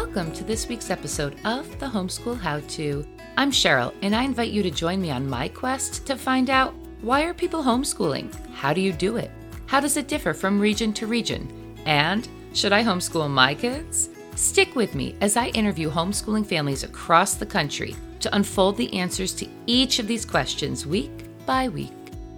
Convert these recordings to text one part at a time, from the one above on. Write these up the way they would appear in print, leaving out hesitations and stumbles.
Welcome to this week's episode of the Homeschool How To. I'm Cheryl, and I invite you to join me on my quest to find out, why are people homeschooling? How do you do it? How does it differ from region to region? And should I homeschool my kids? Stick with me as I interview homeschooling families across the country to unfold the answers to each of these questions week by week.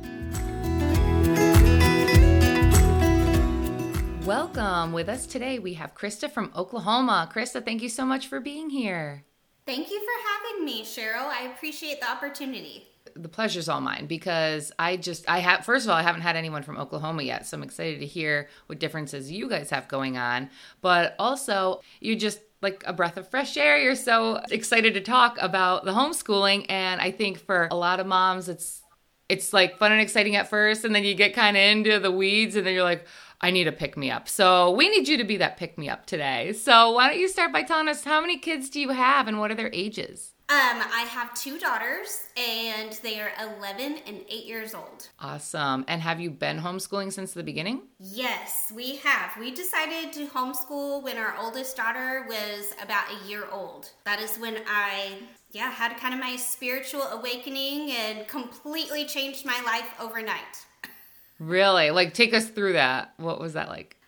Welcome. With us today, we have Krista from Oklahoma. Krista, thank you so much for being here. Thank you for having me, Cheryl. I appreciate the opportunity. The pleasure's all mine because first of all, I haven't had anyone from Oklahoma yet, so I'm excited to hear what differences you guys have going on. But also, you're just like a breath of fresh air. You're so excited to talk about the homeschooling, and I think for a lot of moms, it's like fun and exciting at first, and then you get kind of into the weeds, and then you're like, I need a pick-me-up. So we need you to be that pick-me-up today. So why don't you start by telling us, how many kids do you have and what are their ages? I have two daughters, and they are 11 and 8 years old. Awesome. And have you been homeschooling since the beginning? Yes, we have. We decided to homeschool when our oldest daughter was about a year old. That is when I had kind of my spiritual awakening and completely changed my life overnight. Really? Like, take us through that. What was that like?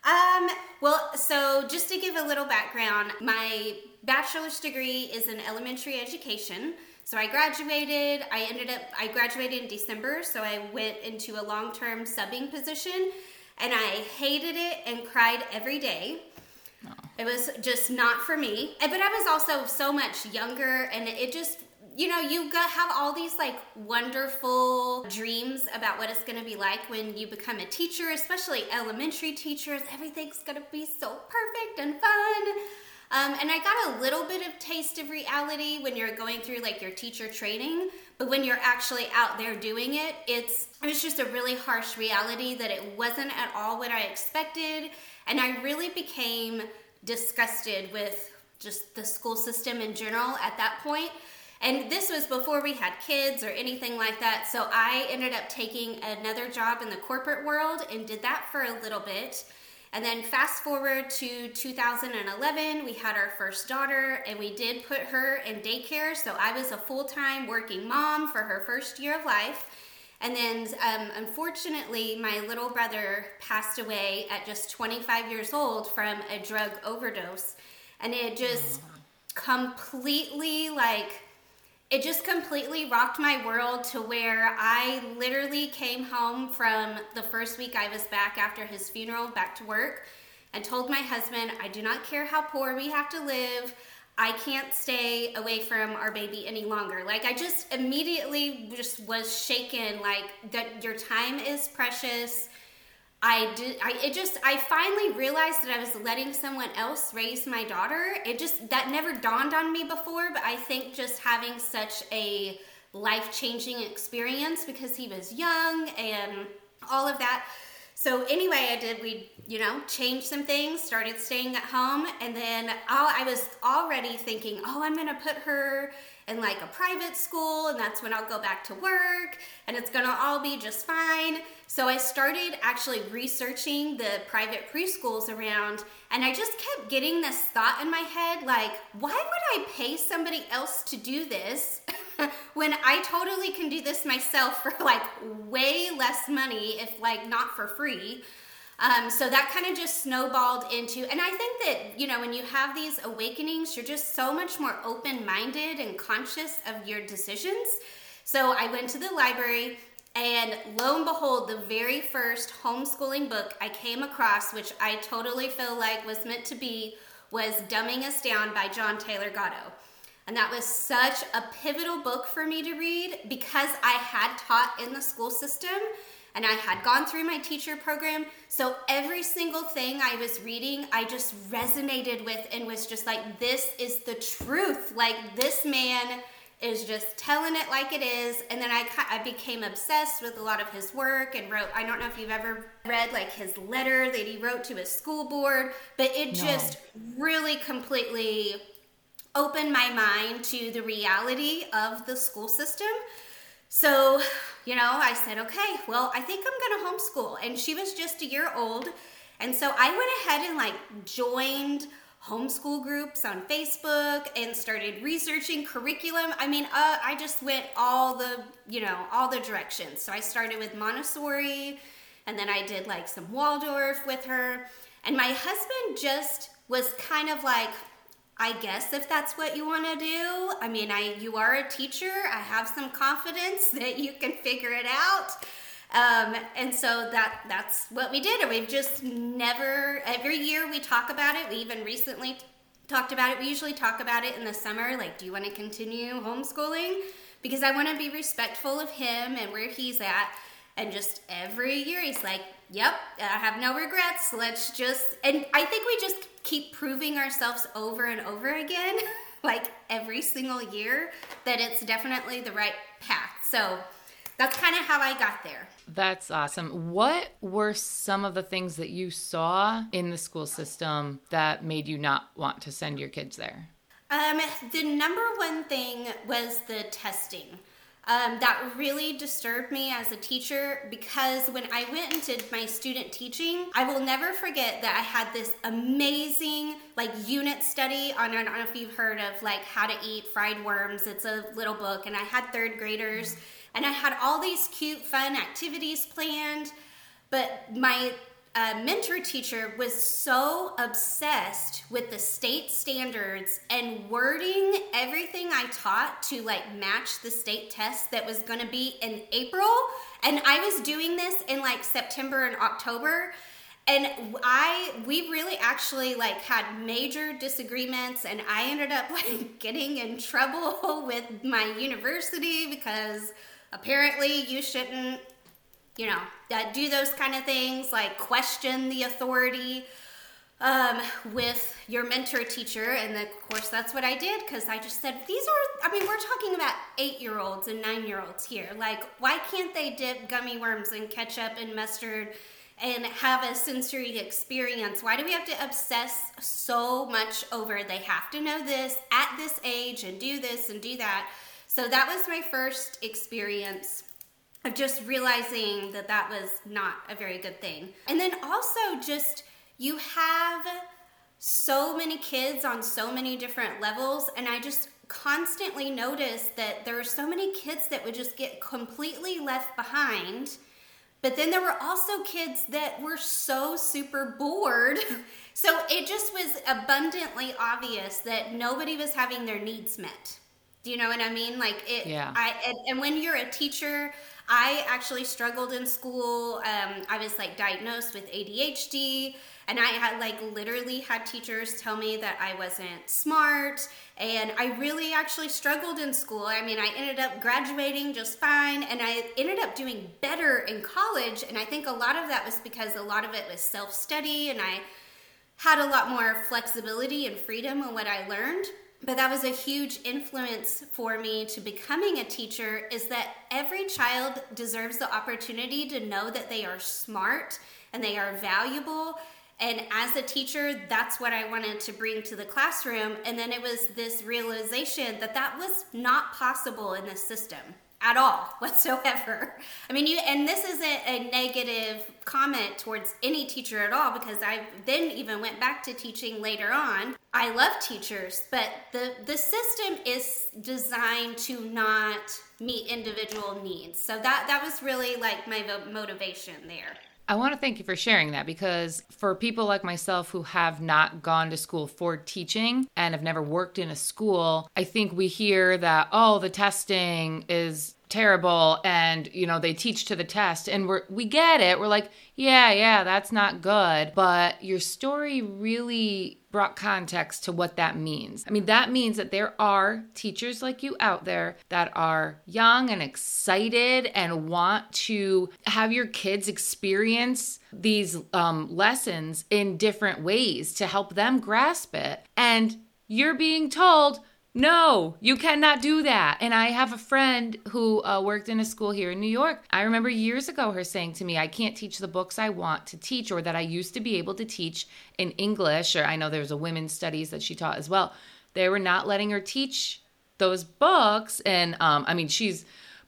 So just to give a little background, my bachelor's degree is in elementary education. So I graduated. I graduated in December, so I went into a long-term subbing position, and I hated it and cried every day. Oh. It was just not for me. But I was also so much younger, and it just, you have all these like wonderful dreams about what it's going to be like when you become a teacher, especially elementary teachers. Everything's going to be so perfect and fun. And I got a little bit of taste of reality when you're going through like your teacher training, but when you're actually out there doing it, it was just a really harsh reality that it wasn't at all what I expected. And I really became disgusted with just the school system in general at that point. And this was before we had kids or anything like that. So I ended up taking another job in the corporate world and did that for a little bit. And then fast forward to 2011, we had our first daughter, and we did put her in daycare. So I was a full-time working mom for her first year of life. And then unfortunately, my little brother passed away at just 25 years old from a drug overdose. And it just completely rocked my world to where I literally came home from the first week I was back after his funeral, back to work, and told my husband, I do not care how poor we have to live. I can't stay away from our baby any longer. Like, I just immediately just was shaken, like, that your time is precious. I finally realized that I was letting someone else raise my daughter. That never dawned on me before, but I think just having such a life-changing experience because he was young and all of that. So anyway, we changed some things, started staying at home, and then I was already thinking, I'm going to put her in like a private school, and that's when I'll go back to work, and it's going to all be just fine. So I started actually researching the private preschools around, and I just kept getting this thought in my head, like, why would I pay somebody else to do this when I totally can do this myself for like way less money, if like not for free? So that kind of just snowballed into, and I think that, when you have these awakenings, you're just so much more open-minded and conscious of your decisions. So I went to the library, and lo and behold, the very first homeschooling book I came across, which I totally feel like was meant to be, was Dumbing Us Down by John Taylor Gatto. And that was such a pivotal book for me to read because I had taught in the school system and I had gone through my teacher program. So every single thing I was reading, I just resonated with and was just like, this is the truth. Like, this man is just telling it like it is. And then I became obsessed with a lot of his work and wrote, I don't know if you've ever read like his letter that he wrote to his school board, but it just really completely opened my mind to the reality of the school system. So, I said, okay, well, I think I'm going to homeschool. And she was just a year old. And so I went ahead and joined homeschool groups on Facebook and started researching curriculum. I mean, I just went all the directions. So I started with Montessori, and then I did like some Waldorf with her. And my husband just was kind of like, I guess if that's what you want to do. I mean, you are a teacher. I have some confidence that you can figure it out. And so that's what we did. And we've just never, every year we talk about it. We even recently talked about it. We usually talk about it in the summer. Like, do you want to continue homeschooling? Because I want to be respectful of him and where he's at. And just every year he's like, yep, I have no regrets. Let's just, and I think we just keep proving ourselves over and over again, like every single year, that it's definitely the right path. So that's kind of how I got there. That's awesome. What were some of the things that you saw in the school system that made you not want to send your kids there? The number one thing was the testing. That really disturbed me as a teacher, because when I went into my student teaching, I will never forget that I had this amazing unit study on, I don't know if you've heard of How to Eat Fried Worms. It's a little book, and I had third graders, and I had all these cute, fun activities planned, but my mentor teacher was so obsessed with the state standards and wording everything I taught to match the state test that was going to be in April. And I was doing this in September and October. And we really actually had major disagreements, and I ended up getting in trouble with my university because apparently you shouldn't do those kind of things, question the authority with your mentor teacher. And of course, that's what I did, because I just said, we're talking about 8-year-olds and 9-year-olds here. Why can't they dip gummy worms in ketchup and mustard and have a sensory experience? Why do we have to obsess so much over they have to know this at this age and do this and do that? So that was my first experience of just realizing that was not a very good thing. And then also just, you have so many kids on so many different levels, and I just constantly noticed that there were so many kids that would just get completely left behind. But then there were also kids that were so super bored. So it just was abundantly obvious that nobody was having their needs met. Do you know what I mean? Yeah. And when you're a teacher, I actually struggled in school. I was diagnosed with ADHD, and I had literally had teachers tell me that I wasn't smart, and I really actually struggled in school. I mean, I ended up graduating just fine, and I ended up doing better in college, and I think a lot of that was because a lot of it was self-study, and I had a lot more flexibility and freedom in what I learned. But that was a huge influence for me to becoming a teacher, is that every child deserves the opportunity to know that they are smart and they are valuable. And as a teacher, that's what I wanted to bring to the classroom. And then it was this realization that was not possible in the system at all whatsoever. I mean, and this isn't a negative comment towards any teacher at all, because I then even went back to teaching later on. I love teachers, but the system is designed to not meet individual needs. So that was really my motivation there. I want to thank you for sharing that, because for people like myself who have not gone to school for teaching and have never worked in a school, I think we hear that, oh, the testing is terrible and, they teach to the test, and we get it. We're like, yeah, that's not good. But your story really brought context to what that means. I mean, that means that there are teachers like you out there that are young and excited and want to have your kids experience these lessons in different ways to help them grasp it. And you're being told, no, you cannot do that. And I have a friend who worked in a school here in New York. I remember years ago her saying to me, I can't teach the books I want to teach, or that I used to be able to teach in English, or I know there was a women's studies that she taught as well. They were not letting her teach those books. And she's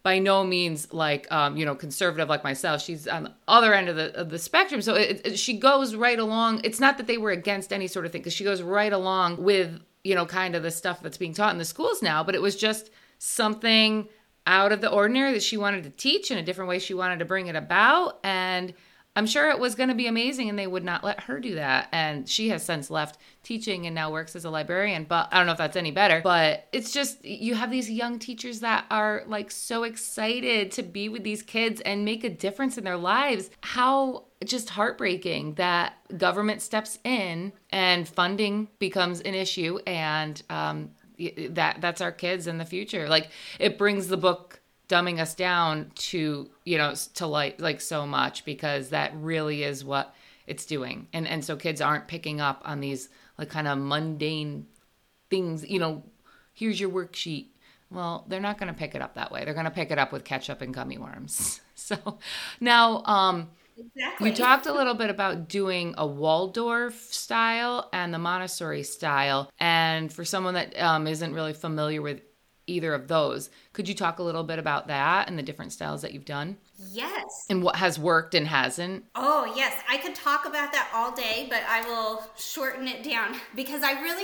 by no means like, conservative like myself. She's on the other end of the spectrum. So she goes right along. It's not that they were against any sort of thing, because she goes right along with, kind of the stuff that's being taught in the schools now. But it was just something out of the ordinary that she wanted to teach in a different way. She wanted to bring it about. And I'm sure it was going to be amazing, and they would not let her do that. And she has since left teaching and now works as a librarian. But I don't know if that's any better. But it's just, you have these young teachers that are like so excited to be with these kids and make a difference in their lives. How just heartbreaking that government steps in and funding becomes an issue, and that's our kids in the future. Like, it brings the book dumbing us down to like so much, because that really is what it's doing. And so kids aren't picking up on these like kind of mundane things, here's your worksheet. Well, they're not going to pick it up that way. They're going to pick it up with ketchup and gummy worms. So now, exactly. You talked a little bit about doing a Waldorf style and the Montessori style. And for someone that isn't really familiar with either of those, could you talk a little bit about that and the different styles that you've done? Yes. And what has worked and hasn't? Oh, yes. I could talk about that all day, but I will shorten it down because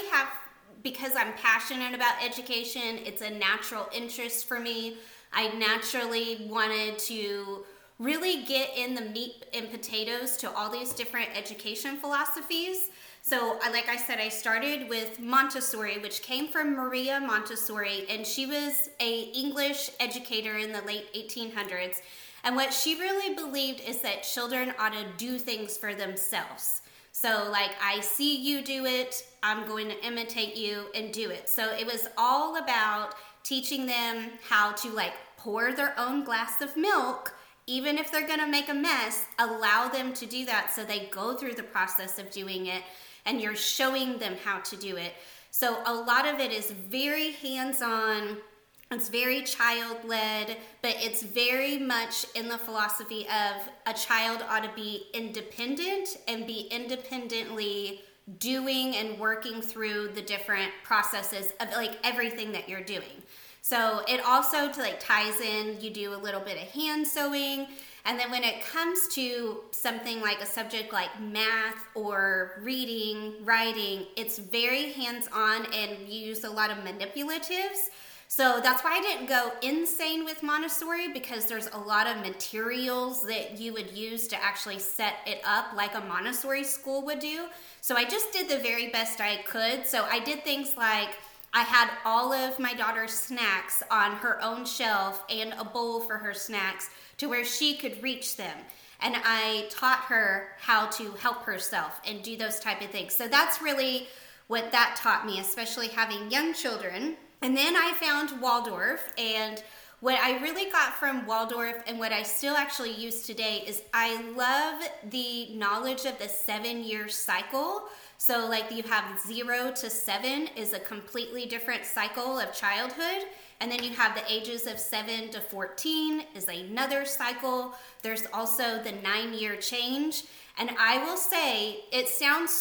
I'm passionate about education. It's a natural interest for me. I naturally wanted to really get in the meat and potatoes to all these different education philosophies. So, like I said, I started with Montessori, which came from Maria Montessori, and she was an English educator in the late 1800s. And what she really believed is that children ought to do things for themselves. So, like, I see you do it, I'm going to imitate you and do it. So it was all about teaching them how to, like, pour their own glass of milk. Even if they're going to make a mess, allow them to do that so they go through the process of doing it, and you're showing them how to do it. So a lot of it is very hands-on. It's very child-led, but it's very much in the philosophy of a child ought to be independent and be independently doing and working through the different processes of like everything that you're doing. So it also ties in, you do a little bit of hand sewing. And then when it comes to something like a subject like math or reading, writing, it's very hands-on and you use a lot of manipulatives. So that's why I didn't go insane with Montessori, because there's a lot of materials that you would use to actually set it up like a Montessori school would do. So I just did the very best I could. So I did things like I had all of my daughter's snacks on her own shelf and a bowl for her snacks to where she could reach them. And I taught her how to help herself and do those type of things. So that's really what that taught me, especially having young children. And then I found Waldorf, and what I really got from Waldorf and what I still actually use today is I love the knowledge of the 7-year cycle. So like you have 0 to 7 is a completely different cycle of childhood. And then you have the ages of 7 to 14 is another cycle. There's also the 9-year change. And I will say, it sounds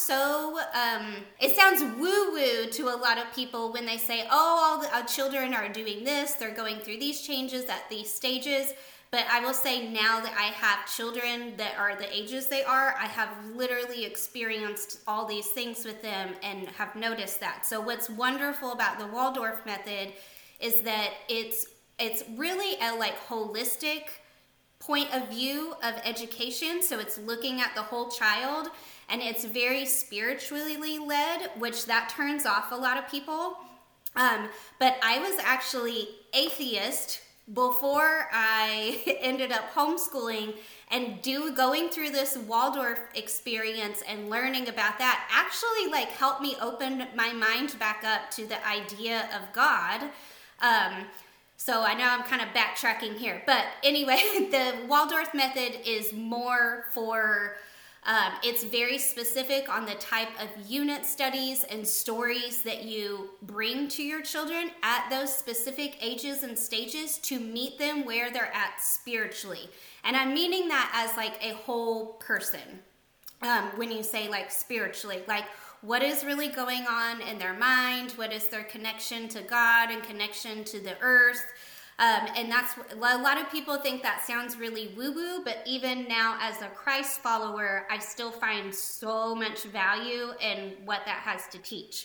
woo-woo to a lot of people when they say, oh, all the children are doing this, they're going through these changes at these stages. But I will say, now that I have children that are the ages they are, I have literally experienced all these things with them and have noticed that. So what's wonderful about the Waldorf method is that it's really a holistic point of view of education. So it's looking at the whole child, and it's very spiritually led, which that turns off a lot of people. But I was actually atheist before I ended up homeschooling, and going through this Waldorf experience and learning about that actually helped me open my mind back up to the idea of God. So I know I'm kind of backtracking here, but anyway, the Waldorf method is more for, it's very specific on the type of unit studies and stories that you bring to your children at those specific ages and stages to meet them where they're at spiritually. And I'm meaning that as a whole person. When you say spiritually, what is really going on in their mind? What is their connection to God and connection to the earth? And that's a lot of people think that sounds really woo-woo, but even now as a Christ follower, I still find so much value in what that has to teach.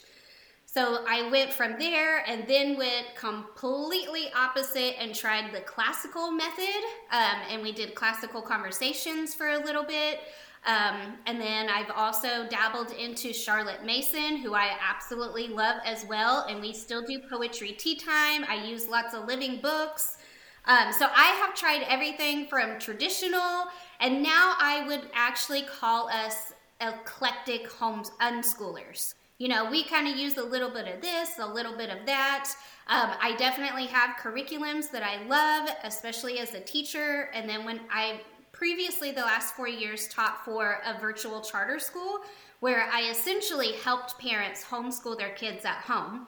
So I went from there and then went completely opposite and tried the classical method. And we did classical conversations for a little bit. And then I've also dabbled into Charlotte Mason, who I absolutely love as well. And we still do poetry tea time. I use lots of living books. So I have tried everything from traditional, and now I would actually call us eclectic unschoolers. You know, we kind of use a little bit of this, a little bit of that. I definitely have curriculums that I love, especially as a teacher. And then when I previously, the last 4 years, taught for a virtual charter school where I essentially helped parents homeschool their kids at home.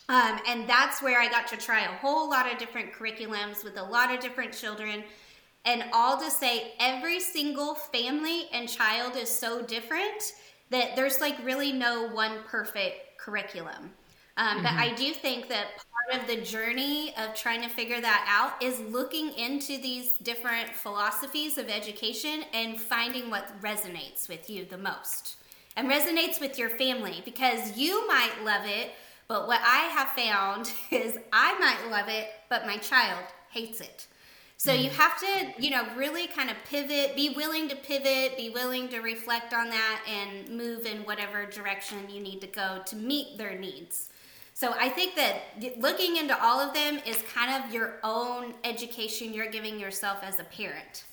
And that's where I got to try a whole lot of different curriculums with a lot of different children. And all to say, every single family and child is so different that there's like really no one perfect curriculum. But I do think that part of the journey of trying to figure that out is looking into these different philosophies of education and finding what resonates with you the most and resonates with your family, because you might love it, but what I have found is I might love it, but my child hates it. So you have to, you know, really kind of pivot, be willing to pivot, be willing to reflect on that and move in whatever direction you need to go to meet their needs. So I think that looking into all of them is kind of your own education you're giving yourself as a parent.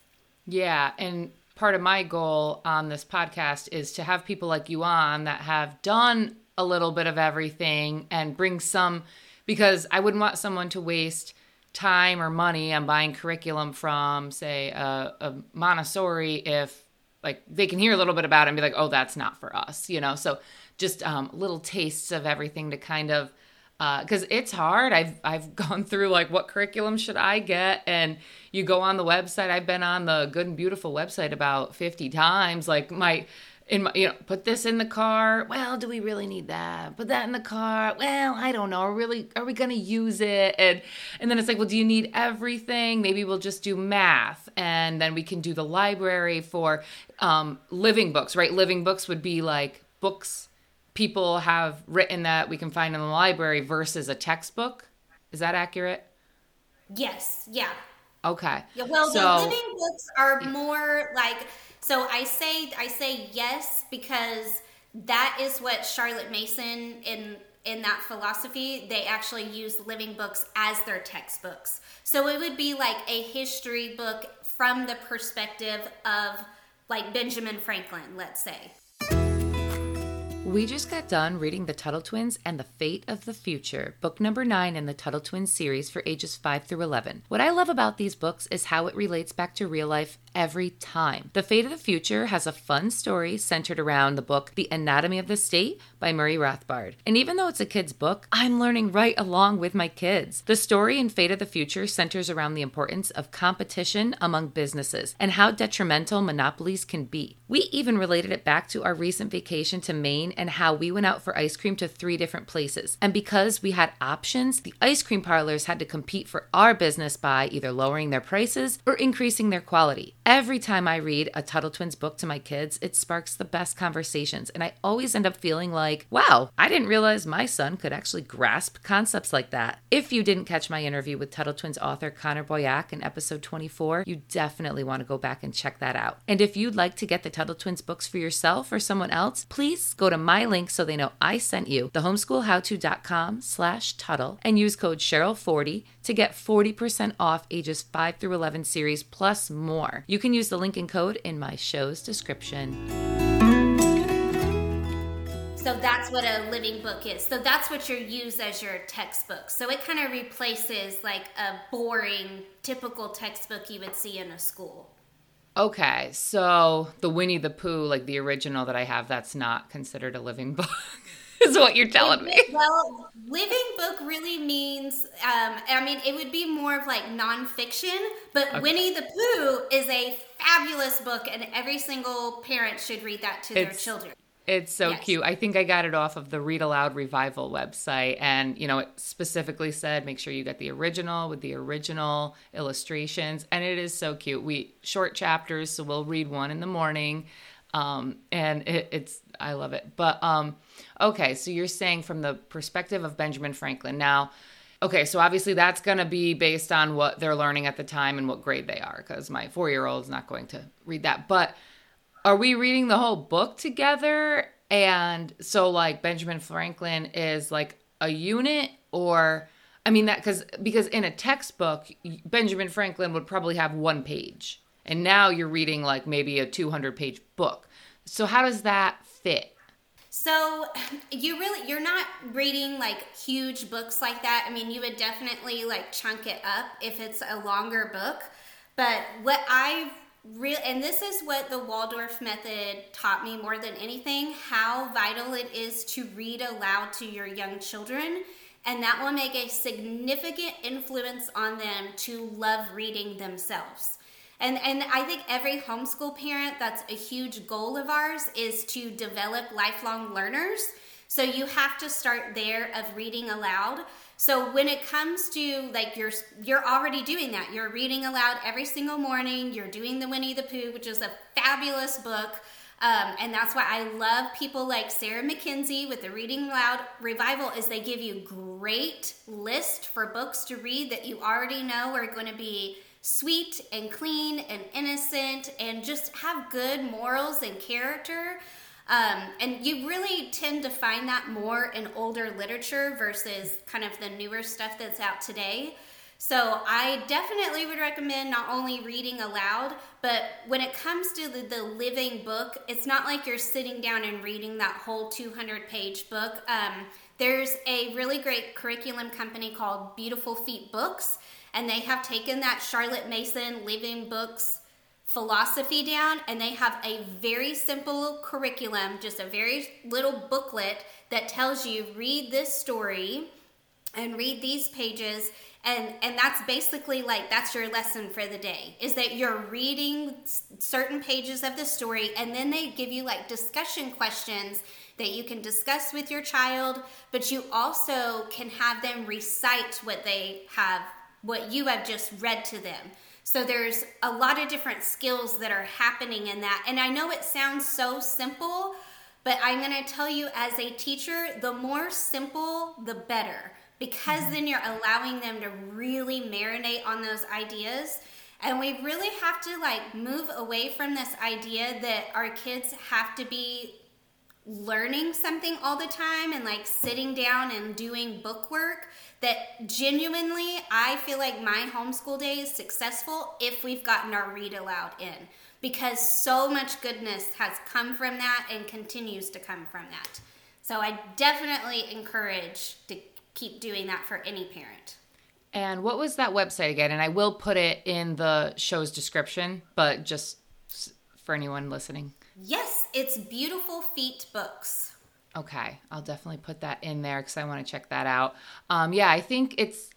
Yeah, and part of my goal on this podcast is to have people like you on that have done a little bit of everything and bring some, because I wouldn't want someone to waste time or money on buying curriculum from, say, a Montessori if like they can hear a little bit about it and be like, oh, that's not for us, you know? So just little tastes of everything to kind of, because it's hard. I've gone through like, what curriculum should I get? And you go on the website. I've been on the Good and Beautiful website about 50 times. Like you know, put this in the car. Well, do we really need that? Put that in the car. Well, I don't know. Are we going to use it? And then it's like, well, do you need everything? Maybe we'll just do math. And then we can do the library for living books, right? Living books would be like books people have written that we can find in the library versus a textbook. Is that accurate? Yes. Yeah. Okay. Yeah, well, the living books are more like, so I say yes, because that is what Charlotte Mason in that philosophy, they actually use living books as their textbooks. So it would be like a history book from the perspective of like Benjamin Franklin, let's say. We just got done reading The Tuttle Twins and the Fate of the Future, book number 9 in the Tuttle Twins series for ages 5 through 11. What I love about these books is how it relates back to real life every time. The Fate of the Future has a fun story centered around the book The Anatomy of the State by Murray Rothbard. And even though it's a kid's book, I'm learning right along with my kids. The story in Fate of the Future centers around the importance of competition among businesses and how detrimental monopolies can be. We even related it back to our recent vacation to Maine and how we went out for ice cream to 3 different places. And because we had options, the ice cream parlors had to compete for our business by either lowering their prices or increasing their quality. Every time I read a Tuttle Twins book to my kids, it sparks the best conversations. And I always end up feeling like, wow, I didn't realize my son could actually grasp concepts like that. If you didn't catch my interview with Tuttle Twins author Connor Boyack in episode 24, you definitely want to go back and check that out. And if you'd like to get the Tuttle Twins books for yourself or someone else, please go to my link so they know I sent you, thehomeschoolhowto.com/Tuttle, and use code Cheryl40 to get 40% off ages 5 through 11 series plus more. You can use the link and code in my show's description. So that's what a living book is. So that's what you use as your textbook. So it kind of replaces like a boring, typical textbook you would see in a school. Okay, so the Winnie the Pooh, like the original that I have, that's not considered a living book, is what you're telling me. Well, living book really means, I mean, it would be more of like nonfiction, but okay. Winnie the Pooh is a fabulous book, and every single parent should read that to their children. It's so Yes. cute. I think I got it off of the Read Aloud Revival website. And, it specifically said, make sure you get the original with the original illustrations. And it is so cute. Short chapters, so we'll read one in the morning. And I love it. But, okay. So you're saying from the perspective of Benjamin Franklin now, okay. So obviously that's going to be based on what they're learning at the time and what grade they are, because my 4-year-old is not going to read that. But are we reading the whole book together? And so like Benjamin Franklin is like a unit, or, I mean that because in a textbook, Benjamin Franklin would probably have 1 page. And now you're reading like maybe a 200-page book. So how does that fit? So you're not reading like huge books like that. I mean, you would definitely like chunk it up if it's a longer book. But what and this is what the Waldorf method taught me more than anything, how vital it is to read aloud to your young children. And that will make a significant influence on them to love reading themselves. And I think every homeschool parent, that's a huge goal of ours, is to develop lifelong learners. So you have to start there of reading aloud. So when it comes to like you're already doing that. You're reading aloud every single morning. You're doing the Winnie the Pooh, which is a fabulous book. And that's why I love people like Sarah McKenzie with the Reading Aloud Revival, is they give you great list for books to read that you already know are going to be sweet and clean and innocent and just have good morals and character. And you really tend to find that more in older literature versus kind of the newer stuff that's out today. So I definitely would recommend not only reading aloud, but when it comes to the living book, it's not like you're sitting down and reading that whole 200-page book. There's a really great curriculum company called Beautiful Feet Books, and they have taken that Charlotte Mason Living Books philosophy down, and they have a very simple curriculum, just a very little booklet that tells you read this story and read these pages, and that's basically like that's your lesson for the day, is that you're reading certain pages of the story, and then they give you like discussion questions that you can discuss with your child, but you also can have them recite what you have just read to them. So there's a lot of different skills that are happening in that. And I know it sounds so simple, but I'm going to tell you as a teacher, the more simple, the better. Because then you're allowing them to really marinate on those ideas. And we really have to like move away from this idea that our kids have to be learning something all the time and like sitting down and doing book work. That genuinely, I feel like my homeschool day is successful if we've gotten our read aloud in, because so much goodness has come from that and continues to come from that. So I definitely encourage to keep doing that for any parent. And what was that website again? And I will put it in the show's description, but just for anyone listening. Yes, it's Beautiful Feet Books. Okay, I'll definitely put that in there because I want to check that out. Yeah, I think it's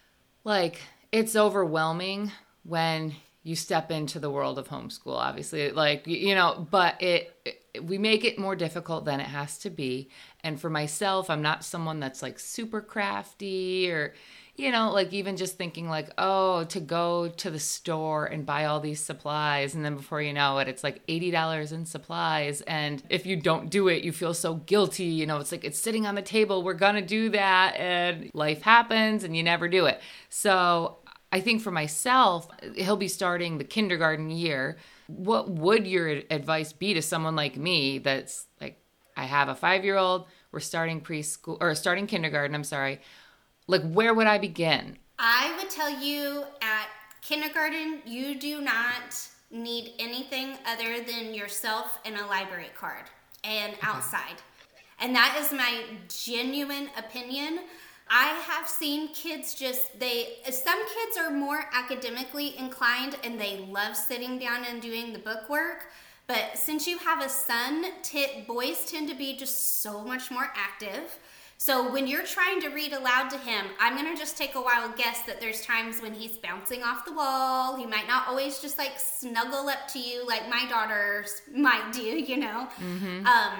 overwhelming when you step into the world of homeschool, obviously, but we make it more difficult than it has to be. And for myself, I'm not someone that's like super crafty or, even just thinking like, oh, to go to the store and buy all these supplies. And then before you know it, it's like $80 in supplies. And if you don't do it, you feel so guilty. It's like, it's sitting on the table. We're going to do that. And life happens and you never do it. So I think for myself, he'll be starting the kindergarten year. What would your advice be to someone like me that's like, I have a 5-year-old, we're starting starting kindergarten, I'm sorry. Like, where would I begin? I would tell you at kindergarten, you do not need anything other than yourself and a library card and outside. And that is my genuine opinion. I have seen kids some kids are more academically inclined and they love sitting down and doing the book work. But since you have a son, boys tend to be just so much more active. So when you're trying to read aloud to him, I'm going to just take a wild guess that there's times when he's bouncing off the wall. He might not always just like snuggle up to you like my daughters might do,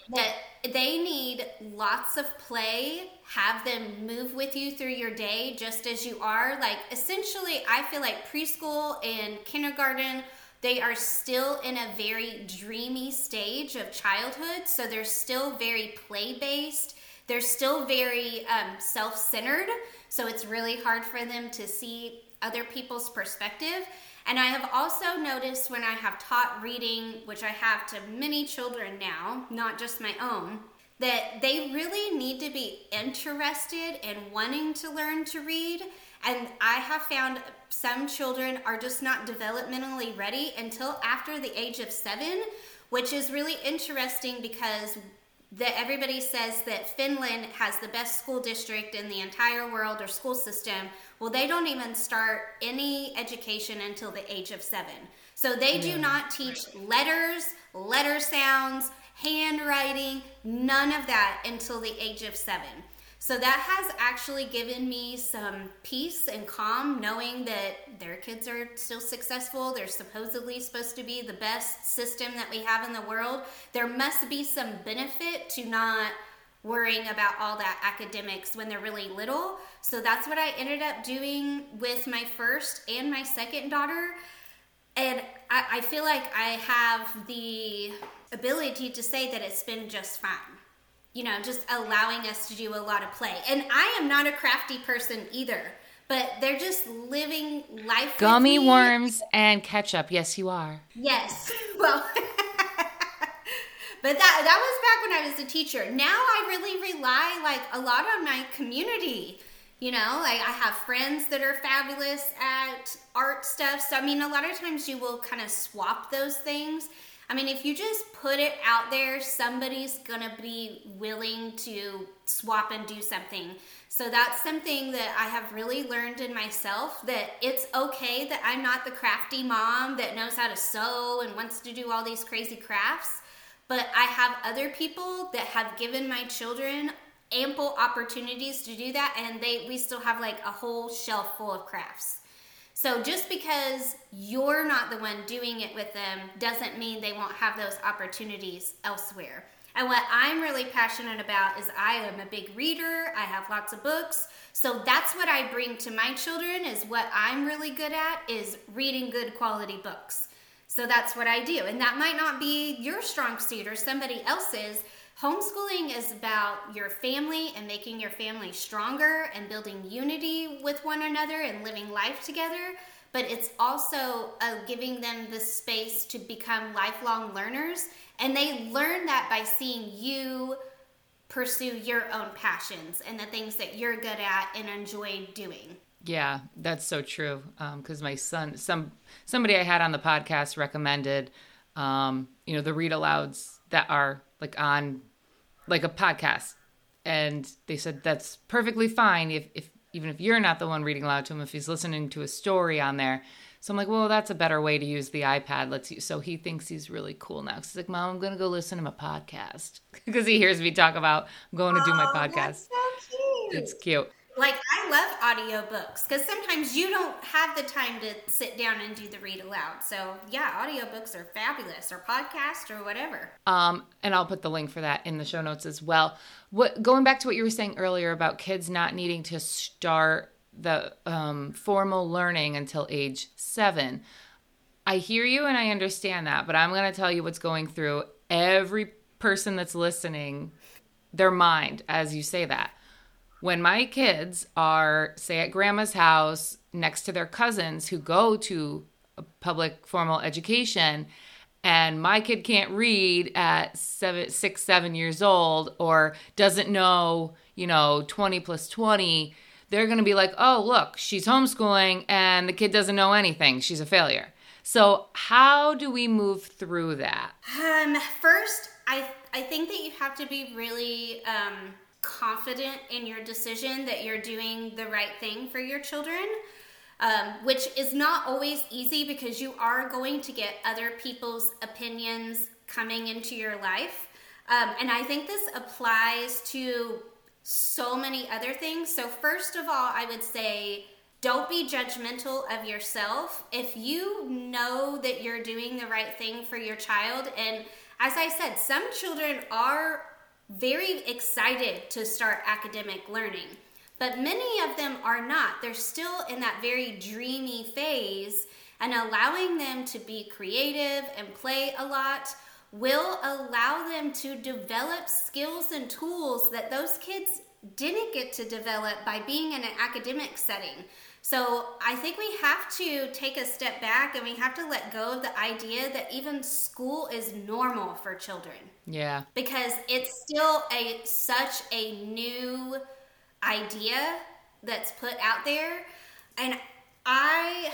that they need lots of play, have them move with you through your day just as you are. Like, essentially, I feel like preschool and kindergarten, they are still in a very dreamy stage of childhood. So they're still very play-based. They're still very self-centered. So it's really hard for them to see other people's perspective. And I have also noticed when I have taught reading, which I have to many children now, not just my own, that they really need to be interested in wanting to learn to read. And I have found some children are just not developmentally ready until after the age of 7, which is really interesting because everybody says that Finland has the best school district in the entire world, or school system. Well, they don't even start any education until the age of 7. So they do not teach letters, letter sounds, handwriting, none of that until the age of 7. So that has actually given me some peace and calm, knowing that their kids are still successful. They're supposedly supposed to be the best system that we have in the world. There must be some benefit to not worrying about all that academics when they're really little. So that's what I ended up doing with my first and my second daughter. And I feel like I have the ability to say that it's been just fine. You know, just allowing us to do a lot of play. And I am not a crafty person either, but they're just living life. Gummy worms and ketchup. Yes, you are. Yes. Well, but that was back when I was a teacher. Now I really rely like a lot on my community. You know, like I have friends that are fabulous at art stuff. So, I mean, a lot of times you will kind of swap those things. I mean, if you just put it out there, somebody's going to be willing to swap and do something. So that's something that I have really learned in myself, that it's okay that I'm not the crafty mom that knows how to sew and wants to do all these crazy crafts. But I have other people that have given my children ample opportunities to do that, and we still have like a whole shelf full of crafts. So just because you're not the one doing it with them doesn't mean they won't have those opportunities elsewhere. And what I'm really passionate about is I am a big reader. I have lots of books. So that's what I bring to my children, is what I'm really good at is reading good quality books. So that's what I do. And that might not be your strong suit or somebody else's. Homeschooling is about your family and making your family stronger and building unity with one another and living life together. But it's also giving them the space to become lifelong learners. And they learn that by seeing you pursue your own passions and the things that you're good at and enjoy doing. Yeah, that's so true. Because my son, somebody I had on the podcast recommended, the read alouds that are like on like a podcast, and they said that's perfectly fine if even if you're not the one reading aloud to him, if he's listening to a story on there. So I'm like, well, that's a better way to use the iPad. So he thinks he's really cool now. He's like, Mom, I'm gonna go listen to my podcast because he hears me talk about I'm going to do my podcast. That's so cute. It's cute. Like, I love audiobooks because sometimes you don't have the time to sit down and do the read aloud. So, yeah, audiobooks are fabulous, or podcasts, or whatever. And I'll put the link for that in the show notes as well. Going back to what you were saying earlier about kids not needing to start the formal learning until age 7, I hear you and I understand that, but I'm going to tell you what's going through every person that's listening, their mind, as you say that. When my kids are, say, at grandma's house next to their cousins who go to a public formal education, and my kid can't read at 6, 7 years old, or doesn't know, 20 plus 20, they're going to be like, oh, look, she's homeschooling and the kid doesn't know anything. She's a failure. So how do we move through that? First, I think that you have to be really confident in your decision that you're doing the right thing for your children, which is not always easy because you are going to get other people's opinions coming into your life. And I think this applies to so many other things. So first of all, I would say, don't be judgmental of yourself. If you know that you're doing the right thing for your child, and as I said, some children are very excited to start academic learning, but many of them are not. They're still in that very dreamy phase, and allowing them to be creative and play a lot will allow them to develop skills and tools that those kids didn't get to develop by being in an academic setting. So I think we have to take a step back, and we have to let go of the idea that even school is normal for children. Yeah. Because it's still such a new idea that's put out there. And I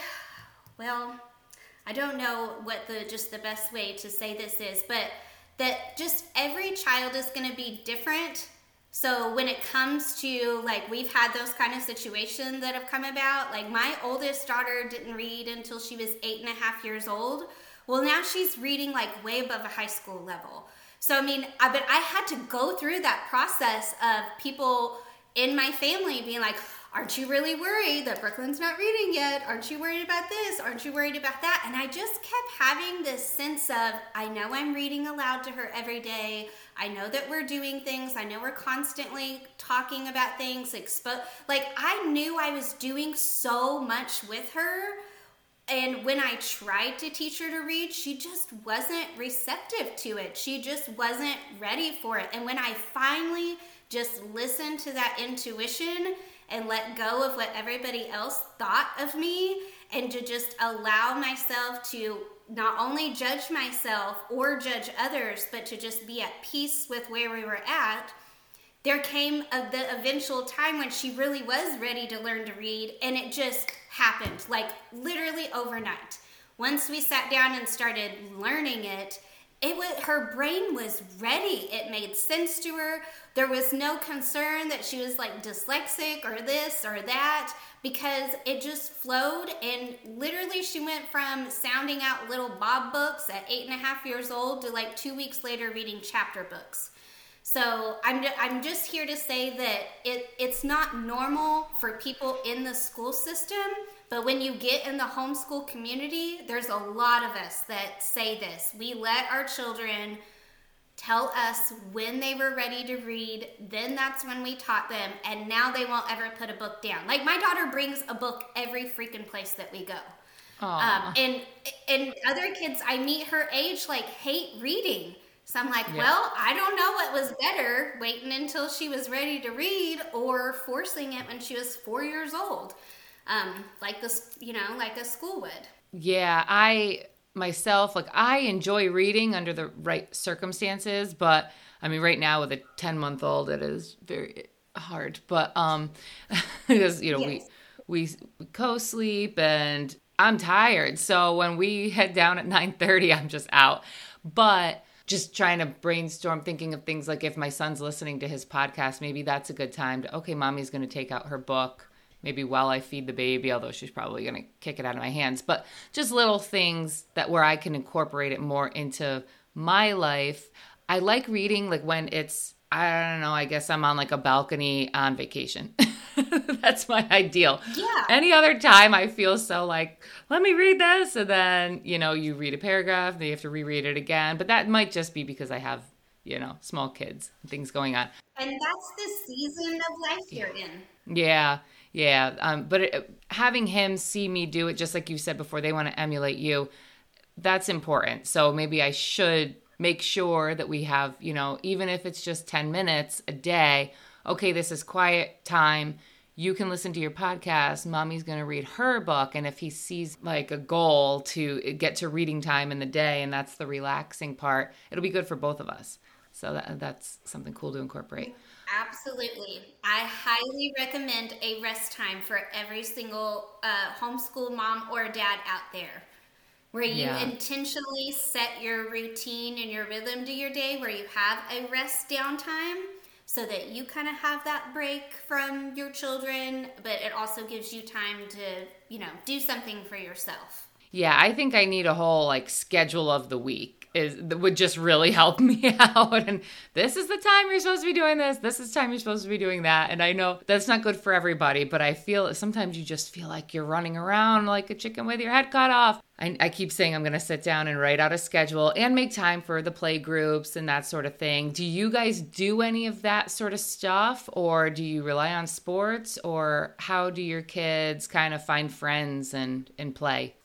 don't know what the best way to say this is, but that just every child is going to be different. So when it comes to, like, we've had those kind of situations that have come about. Like, my oldest daughter didn't read until she was 8.5 years old. Well, now she's reading, like, way above a high school level. So, I mean, but I had to go through that process of people in my family being like, aren't you really worried that Brooklyn's not reading yet? Aren't you worried about this? Aren't you worried about that? And I just kept having this sense of, I know I'm reading aloud to her every day. I know that we're doing things. I know we're constantly talking about things. Like, I knew I was doing so much with her. And when I tried to teach her to read, she just wasn't receptive to it. She just wasn't ready for it. And when I finally just listened to that intuition and let go of what everybody else thought of me, and to just allow myself to not only judge myself or judge others, but to just be at peace with where we were at, there came the eventual time when she really was ready to learn to read, and it just happened, like literally overnight. Once we sat down and started learning it, her brain was ready. It made sense to her. There was no concern that she was like dyslexic or this or that, because it just flowed. And literally she went from sounding out little Bob books at 8.5 years old to like 2 weeks later reading chapter books. So I'm just here to say that it's not normal for people in the school system, but when you get in the homeschool community, there's a lot of us that say this. We let our children tell us when they were ready to read, then that's when we taught them, and now they won't ever put a book down. Like, my daughter brings a book every freaking place that we go. And other kids I meet her age like hate reading. So I'm like, well, I don't know what was better, waiting until she was ready to read or forcing it when she was 4 years old, like a school would. Yeah, I enjoy reading under the right circumstances, but I mean, right now with a 10-month-old, it is very hard. But because Yes. we co-sleep and I'm tired, so when we head down at 9:30, I'm just out. But just trying to brainstorm, thinking of things like if my son's listening to his podcast, maybe that's a good time to, okay, mommy's going to take out her book, maybe while I feed the baby, although she's probably going to kick it out of my hands. But just little things where I can incorporate it more into my life. I like reading like when it's, I don't know, I guess I'm on like a balcony on vacation. That's my ideal. Yeah. Any other time I feel so like, let me read this. And then, you read a paragraph, then you have to reread it again. But that might just be because I have, small kids and things going on. And that's the season of life you're in. Yeah. Yeah. But having him see me do it, just like you said before, they want to emulate you. That's important. So maybe I should make sure that we have, even if it's just 10 minutes a day, okay, this is quiet time. You can listen to your podcast. Mommy's going to read her book. And if he sees like a goal to get to reading time in the day, and that's the relaxing part, it'll be good for both of us. So that's something cool to incorporate. Absolutely. I highly recommend a rest time for every single homeschool mom or dad out there, where you intentionally set your routine and your rhythm to your day, where you have a rest downtime so that you kind of have that break from your children, but it also gives you time to, do something for yourself. Yeah, I think I need a whole schedule of the week that would just really help me out. And this is the time you're supposed to be doing this. This is the time you're supposed to be doing that. And I know that's not good for everybody, but I feel sometimes you just feel like you're running around like a chicken with your head cut off. I keep saying I'm going to sit down and write out a schedule and make time for the play groups and that sort of thing. Do you guys do any of that sort of stuff, or do you rely on sports, or how do your kids kind of find friends and play?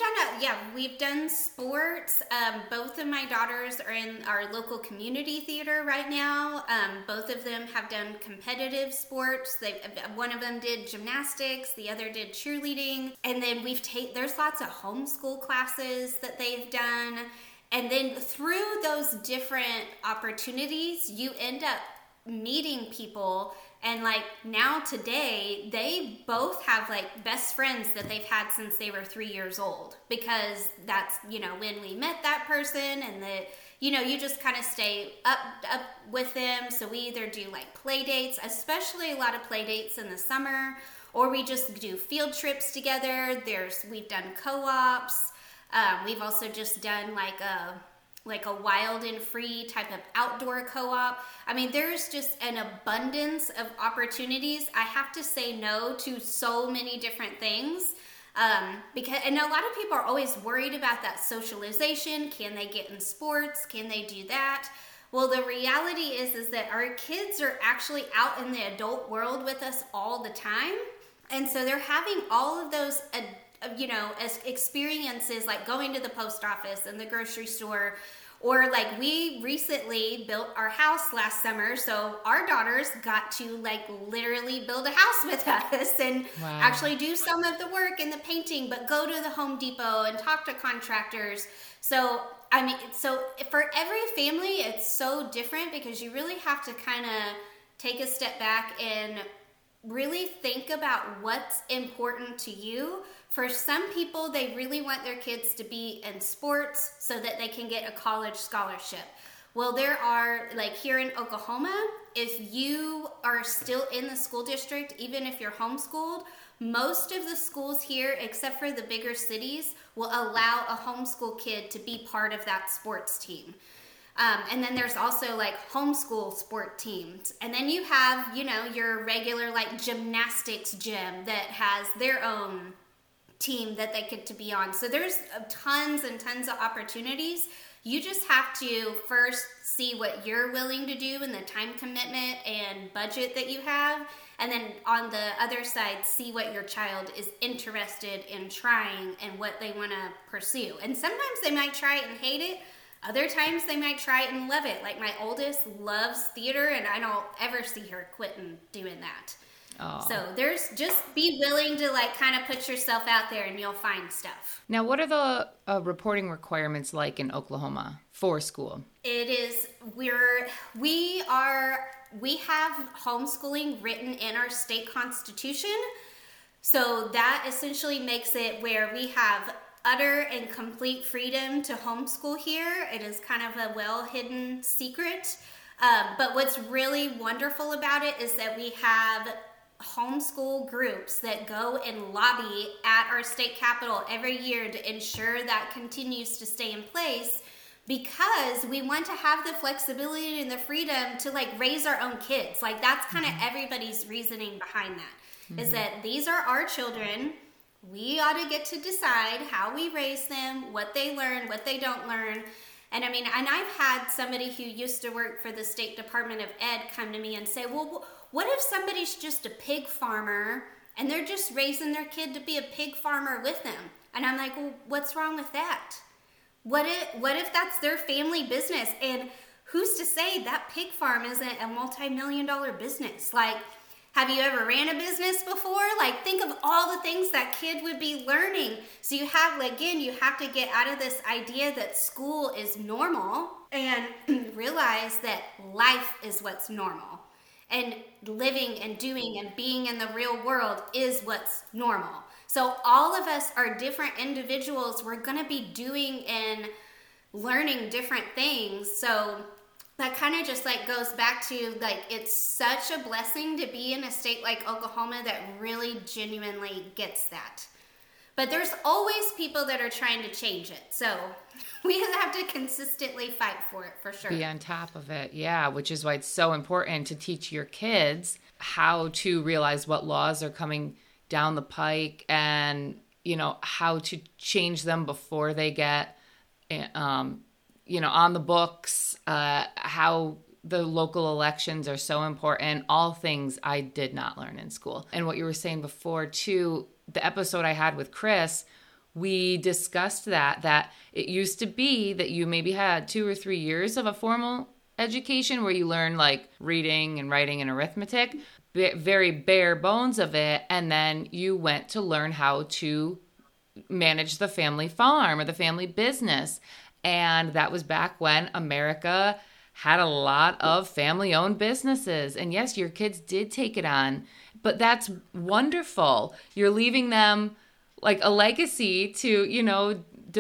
We've done sports. Both of my daughters are in our local community theater right now. Both of them have done competitive sports. One of them did gymnastics, the other did cheerleading, and then there's lots of homeschool classes that they've done. And then through those different opportunities, you end up meeting people. And like now today, they both have like best friends that they've had since they were 3 years old, because that's, when we met that person, and you just kind of stay up with them. So we either do like play dates, especially a lot of play dates in the summer, or we just do field trips together. We've done co-ops. We've also just done like a wild and free type of outdoor co-op. I mean, there's just an abundance of opportunities. I have to say no to so many different things, and a lot of people are always worried about that socialization. Can they get in sports? Can they do that? Well, the reality is that our kids are actually out in the adult world with us all the time. And so they're having all of those as experiences, like going to the post office and the grocery store, or like we recently built our house last summer, so our daughters got to like literally build a house with us and actually do some of the work and the painting, but go to the Home Depot and talk to contractors. So for every family, it's so different, because you really have to kind of take a step back and really think about what's important to you. For some people, they really want their kids to be in sports so that they can get a college scholarship. Well, there are, like here in Oklahoma, if you are still in the school district, even if you're homeschooled, most of the schools here, except for the bigger cities, will allow a homeschool kid to be part of that sports team. And then there's also like homeschool sport teams. And then you have, your regular like gymnastics gym that has their own team that they get to be on. So there's tons and tons of opportunities. You just have to first see what you're willing to do and the time commitment and budget that you have. And then on the other side, see what your child is interested in trying and what they want to pursue. And sometimes they might try it and hate it. Other times they might try it and love it. Like my oldest loves theater, and I don't ever see her quitting doing that. Oh. So just be willing to like kind of put yourself out there, and you'll find stuff. Now, what are the reporting requirements like in Oklahoma for school? It is, we have homeschooling written in our state constitution. So that essentially makes it where we have utter and complete freedom to homeschool here. It is kind of a well-hidden secret. But what's really wonderful about it is that we have homeschool groups that go and lobby at our state capitol every year to ensure that continues to stay in place, because we want to have the flexibility and the freedom to like raise our own kids. Like that's kind of everybody's reasoning behind that, is that these are our children. We ought to get to decide how we raise them, what they learn, what they don't learn. And I've had somebody who used to work for the State Department of Ed come to me and say, well, what if somebody's just a pig farmer and they're just raising their kid to be a pig farmer with them? And I'm like, well, what's wrong with that? What if that's their family business? And who's to say that pig farm isn't a multi-million-dollar business? Like, have you ever ran a business before? Like, think of all the things that kid would be learning. So you have to get out of this idea that school is normal and realize that life is what's normal. And living and doing and being in the real world is what's normal. So all of us are different individuals. We're going to be doing and learning different things. So that kind of just like goes back to like, it's such a blessing to be in a state like Oklahoma that really genuinely gets that. But there's always people that are trying to change it. So we have to consistently fight for it, for sure. Be on top of it. Yeah, which is why it's so important to teach your kids how to realize what laws are coming down the pike and how to change them before they get, on the books, how the local elections are so important, all things I did not learn in school. And what you were saying before too, the episode I had with Chris, we discussed that it used to be that you maybe had 2 or 3 years of a formal education where you learn like reading and writing and arithmetic, very bare bones of it. And then you went to learn how to manage the family farm or the family business. And that was back when America had a lot of family-owned businesses. And yes, your kids did take it on, but that's wonderful. You're leaving them like a legacy to,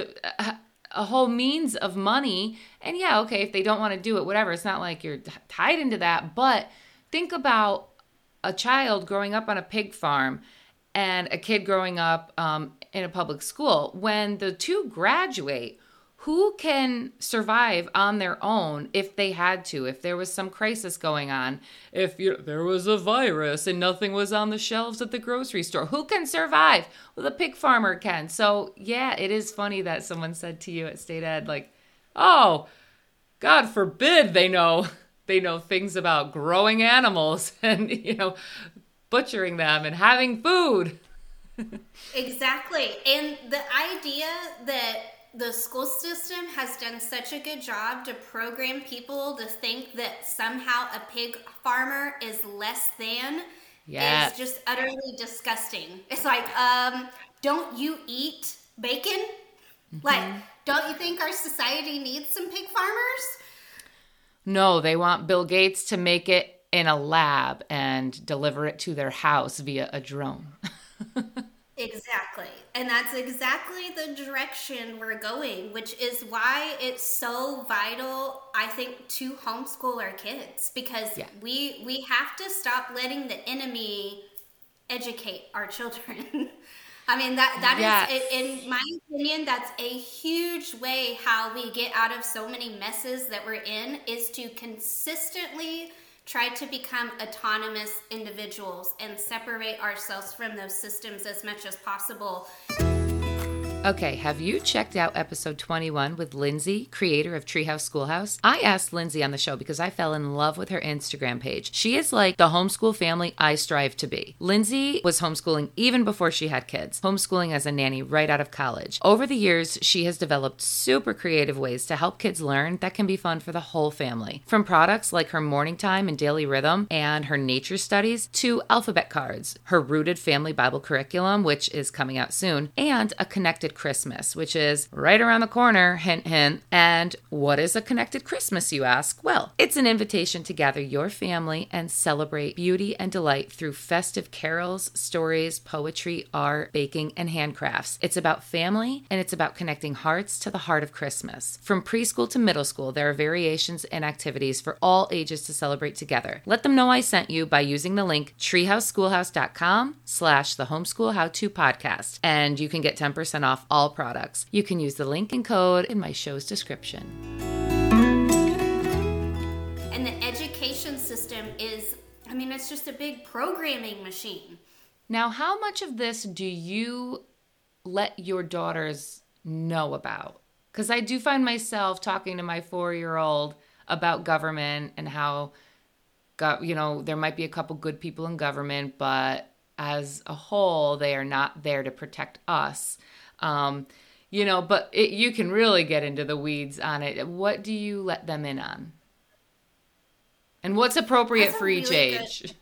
a whole means of money. And yeah, okay, if they don't want to do it, whatever. It's not like you're tied into that. But think about a child growing up on a pig farm and a kid growing up in a public school. When the two graduate, who can survive on their own if they had to, if there was some crisis going on, if there was a virus and nothing was on the shelves at the grocery store? Who can survive? Well, the pig farmer can. So yeah, it is funny that someone said to you at State Ed, like, oh, God forbid they know things about growing animals and, butchering them and having food. Exactly. And the idea that the school system has done such a good job to program people to think that somehow a pig farmer is less than is just utterly disgusting. It's like, don't you eat bacon? Mm-hmm. Like, don't you think our society needs some pig farmers? No, they want Bill Gates to make it in a lab and deliver it to their house via a drone. Exactly. And that's exactly the direction we're going, which is why it's so vital, I think, to homeschool our kids, because we have to stop letting the enemy educate our children. I mean, that is, in my opinion, that's a huge way how we get out of so many messes that we're in, is to consistently try to become autonomous individuals and separate ourselves from those systems as much as possible. Okay, have you checked out episode 21 with Lindsay, creator of Treehouse Schoolhouse? I asked Lindsay on the show because I fell in love with her Instagram page. She is like the homeschool family I strive to be. Lindsay was homeschooling even before she had kids, homeschooling as a nanny right out of college. Over the years, she has developed super creative ways to help kids learn that can be fun for the whole family. From products like her morning time and daily rhythm and her nature studies to alphabet cards, her rooted family Bible curriculum, which is coming out soon, and a connected Christmas, which is right around the corner, hint, hint. And what is a connected Christmas, you ask? Well, it's an invitation to gather your family and celebrate beauty and delight through festive carols, stories, poetry, art, baking, and handcrafts. It's about family, and it's about connecting hearts to the heart of Christmas. From preschool to middle school, there are variations and activities for all ages to celebrate together. Let them know I sent you by using the link treehouseschoolhouse.com/the homeschool how-to podcast, and you can get 10% off all products. You can use the link and code in my show's description. And the education system is, it's just a big programming machine. Now, how much of this do you let your daughters know about? Because I do find myself talking to my 4-year-old about government and how, there might be a couple good people in government, but as a whole, they are not there to protect us. But you can really get into the weeds on it. What do you let them in on? And what's appropriate for each age?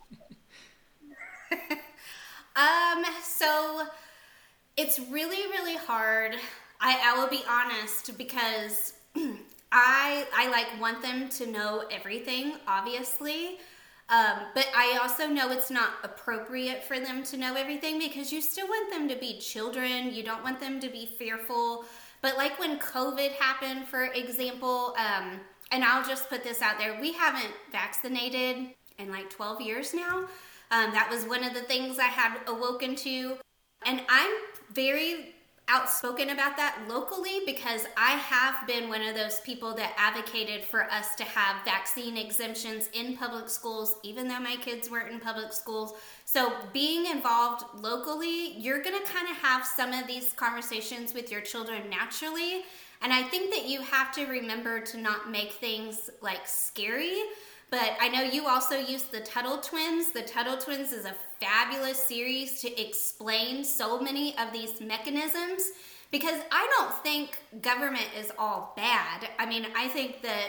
So it's really, really hard. I will be honest, because I want them to know everything, obviously. But I also know it's not appropriate for them to know everything, because you still want them to be children. You don't want them to be fearful. But like when COVID happened, for example, and I'll just put this out there, we haven't vaccinated in like 12 years now. That was one of the things I had awoken to. And I'm very outspoken about that locally because I have been one of those people that advocated for us to have vaccine exemptions in public schools, even though my kids weren't in public schools. So being involved locally, you're going to kind of have some of these conversations with your children naturally. And I think that you have to remember to not make things like scary. But I know you also use the Tuttle Twins. The Tuttle Twins is a fabulous series to explain so many of these mechanisms because I don't think government is all bad. I mean, I think that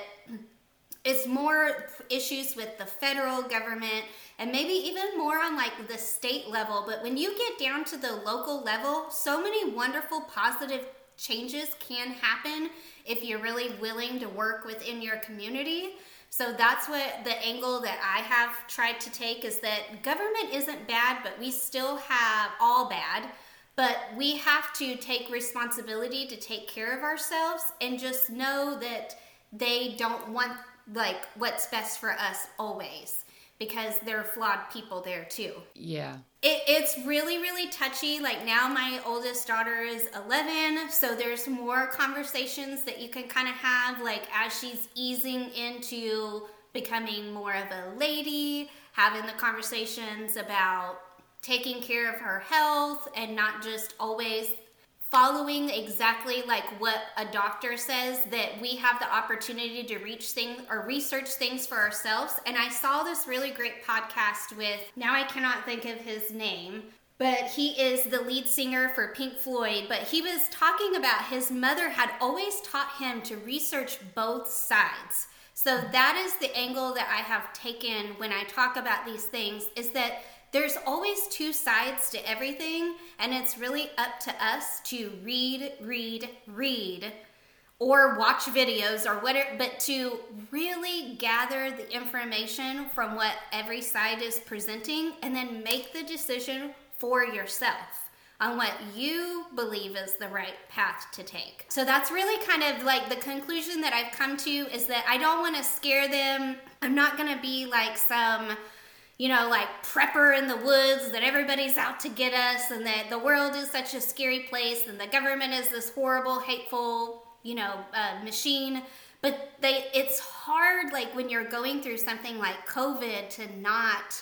it's more issues with the federal government and maybe even more on like the state level. But when you get down to the local level, so many wonderful positive changes can happen if you're really willing to work within your community. So that's what the angle that I have tried to take is that government isn't bad, but we still have all bad. But we have to take responsibility to take care of ourselves and just know that they don't want like what's best for us always because they're flawed people there too. Yeah. It's really, really touchy. Like now my oldest daughter is 11, so there's more conversations that you can kind of have like as she's easing into becoming more of a lady, having the conversations about taking care of her health and not just always following exactly like what a doctor says, that we have the opportunity to reach things or research things for ourselves. And I saw this really great podcast with, now I cannot think of his name, but he is the lead singer for Pink Floyd. But he was talking about his mother had always taught him to research both sides. So that is the angle that I have taken when I talk about these things, is that there's always two sides to everything, and it's really up to us to read, or watch videos or whatever, but to really gather the information from what every side is presenting and then make the decision for yourself on what you believe is the right path to take. So that's really kind of like the conclusion that I've come to, is that I don't want to scare them. I'm not going to be like some, like prepper in the woods that everybody's out to get us and that the world is such a scary place and the government is this horrible, hateful, machine. But it's hard, like when you're going through something like COVID, to not,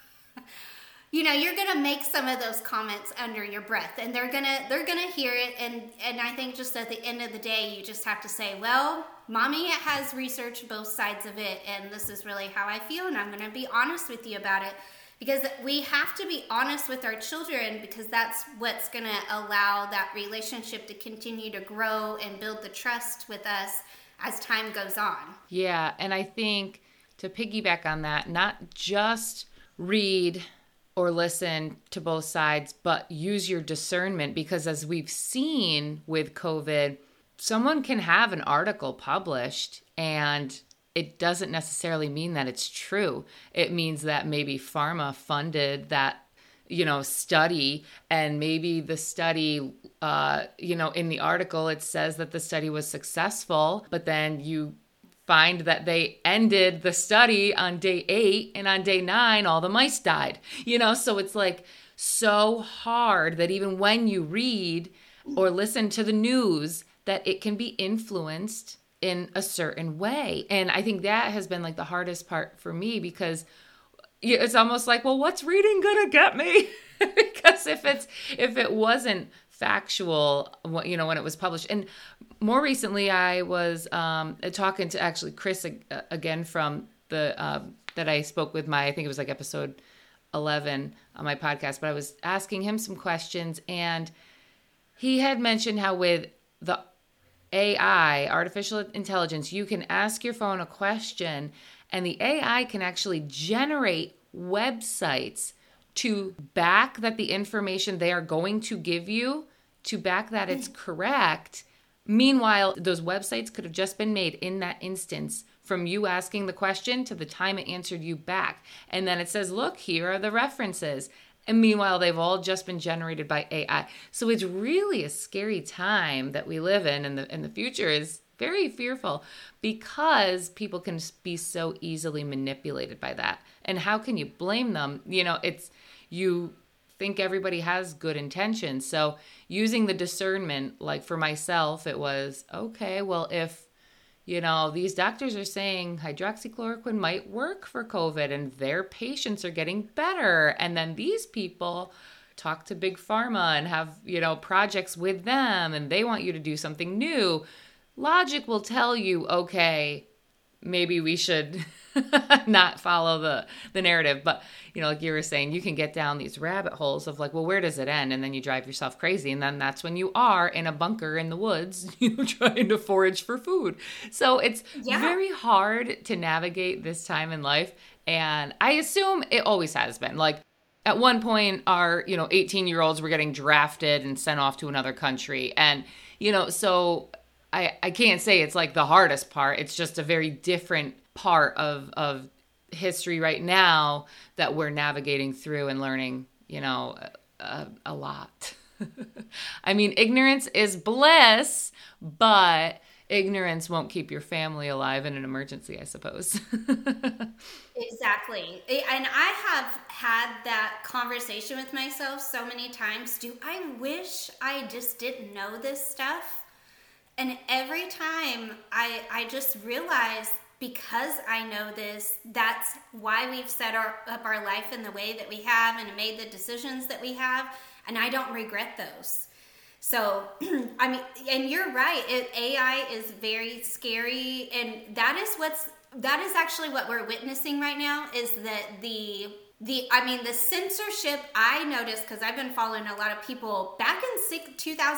you're going to make some of those comments under your breath and they're going to hear it. And I think just at the end of the day, you just have to say, well, Mommy has researched both sides of it, and this is really how I feel, and I'm going to be honest with you about it, because we have to be honest with our children, because that's what's going to allow that relationship to continue to grow and build the trust with us as time goes on. Yeah, and I think to piggyback on that, not just read or listen to both sides, but use your discernment, because as we've seen with COVID, someone can have an article published and it doesn't necessarily mean that it's true. It means that maybe pharma funded that, study, and maybe the study, in the article, it says that the study was successful, but then you find that they ended the study on day 8 and on day 9, all the mice died, so it's like so hard that even when you read or listen to the news, that it can be influenced in a certain way. And I think that has been like the hardest part for me, because it's almost like, well, what's reading gonna get me? Because if it wasn't factual, when it was published. And more recently, I was talking to actually Chris again from the that I spoke with I think it was like episode 11 on my podcast, but I was asking him some questions, and he had mentioned how with the AI, artificial intelligence, you can ask your phone a question and the AI can actually generate websites to back that the information they are going to give you, to back that it's correct. Meanwhile, those websites could have just been made in that instance from you asking the question to the time it answered you back. And then it says, look, here are the references. And meanwhile, they've all just been generated by AI. So it's really a scary time that we live in, and the future is very fearful because people can be so easily manipulated by that. And how can you blame them? You think everybody has good intentions. So using the discernment, like for myself, it was, okay, well, if, these doctors are saying hydroxychloroquine might work for COVID and their patients are getting better. And then these people talk to big pharma and have, projects with them and they want you to do something new. Logic will tell you, okay, maybe we should not follow the narrative. But, like you were saying, you can get down these rabbit holes of like, well, where does it end? And then you drive yourself crazy. And then that's when you are in a bunker in the woods, trying to forage for food. So it's very hard to navigate this time in life. And I assume it always has been. Like at one point, our, 18-year-olds were getting drafted and sent off to another country. And, so I can't say it's like the hardest part. It's just a very different part of history right now that we're navigating through and learning, a lot. I mean, ignorance is bliss, but ignorance won't keep your family alive in an emergency, I suppose. Exactly. And I have had that conversation with myself so many times. Do I wish I just didn't know this stuff? And every time I just realize, because I know this, that's why we've set up our life in the way that we have and made the decisions that we have, and I don't regret those. So, I mean, and you're right, AI is very scary, and that is actually what we're witnessing right now, is that the censorship I noticed, because I've been following a lot of people back in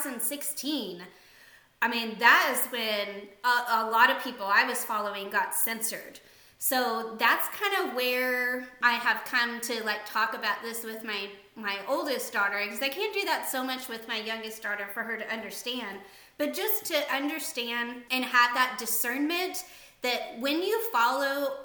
2016. I mean, that is when a lot of people I was following got censored. So that's kind of where I have come to like talk about this with my oldest daughter, because I can't do that so much with my youngest daughter for her to understand. But just to understand and have that discernment that when you follow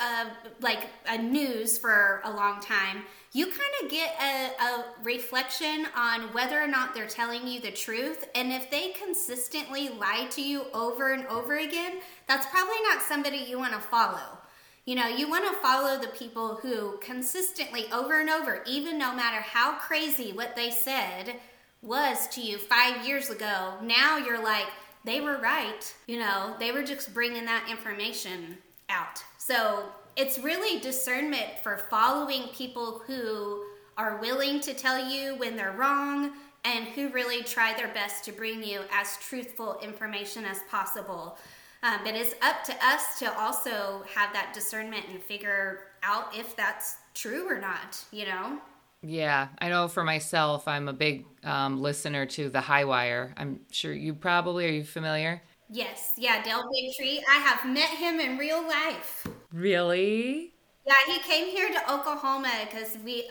a news for a long time, you kind of get a reflection on whether or not they're telling you the truth. And if they consistently lie to you over and over again, that's probably not somebody you want to follow. You want to follow the people who consistently over and over, even no matter how crazy what they said was to you 5 years ago, now you're like, they were right. They were just bringing that information out. So it's really discernment for following people who are willing to tell you when they're wrong and who really try their best to bring you as truthful information as possible. But it's up to us to also have that discernment and figure out if that's true or not, Yeah, I know for myself, I'm a big listener to The High Wire. I'm sure you probably, are you familiar? Yes, yeah, Del Bigtree. I have met him in real life. Really? Yeah, he came here to Oklahoma because we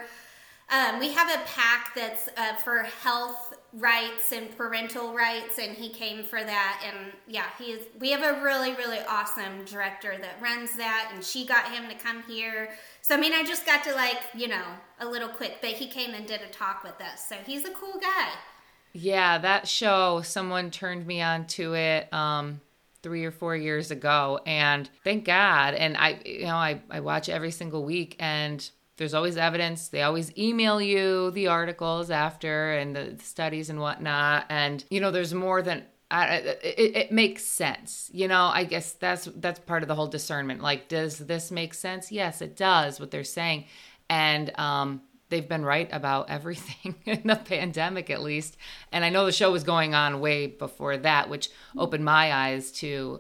have a pack that's for health rights and parental rights, and he came for that. And yeah, we have a really, really awesome director that runs that, and she got him to come here. So, I mean, I just got to a little quick, but he came and did a talk with us. So he's a cool guy. Yeah, that show, someone turned me on to it 3 or 4 years ago, and thank God. And I watch every single week, and there's always evidence. They always email you the articles after and the studies and whatnot. And, there's more than, it makes sense. I guess that's part of the whole discernment. Like, does this make sense? Yes, it does, what they're saying. And they've been right about everything in the pandemic, at least. And I know the show was going on way before that, which opened my eyes to,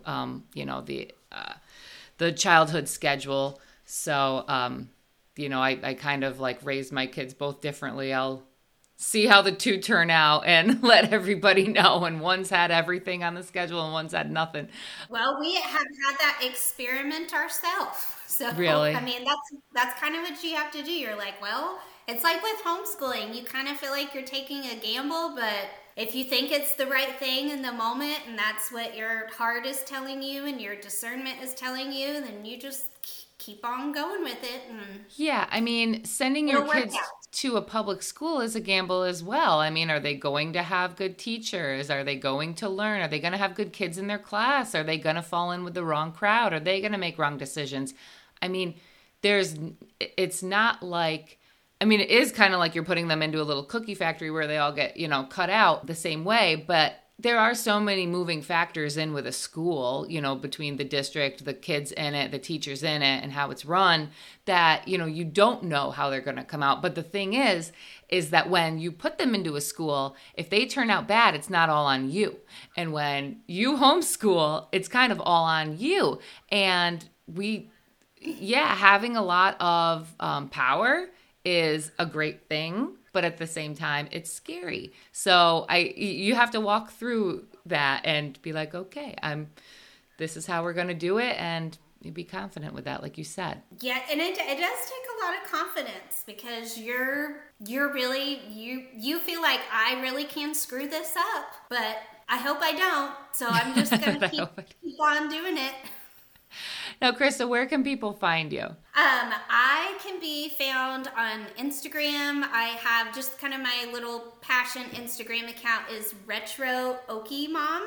the childhood schedule. So, I kind of raised my kids both differently. I'll see how the two turn out and let everybody know. And one's had everything on the schedule and one's had nothing. Well, we have had that experiment ourselves. So, really? I mean, that's kind of what you have to do. You're like, well, it's like with homeschooling. You kind of feel like you're taking a gamble, but if you think it's the right thing in the moment and that's what your heart is telling you and your discernment is telling you, then you just keep on going with it. Yeah, I mean, sending your kids to a public school is a gamble as well. I mean, are they going to have good teachers? Are they going to learn? Are they going to have good kids in their class? Are they going to fall in with the wrong crowd? Are they going to make wrong decisions? I mean, it's not like I mean, it is kind of like you're putting them into a little cookie factory where they all get, cut out the same way. But there are so many moving factors in with a school, between the district, the kids in it, the teachers in it, and how it's run, that, you don't know how they're going to come out. But the thing is that when you put them into a school, if they turn out bad, it's not all on you. And when you homeschool, it's kind of all on you. And having a lot of power is a great thing, but at the same time, it's scary. So you have to walk through that and be like, okay, this is how we're going to do it, and you be confident with that, like you said. Yeah, and it does take a lot of confidence, because you're really, you feel like, I really can screw this up, but I hope I don't. So I'm just going to keep on doing it. Now, Krista, where can people find you? I can be found on Instagram. I have just kind of my little passion Instagram account is Retro Okie Mom.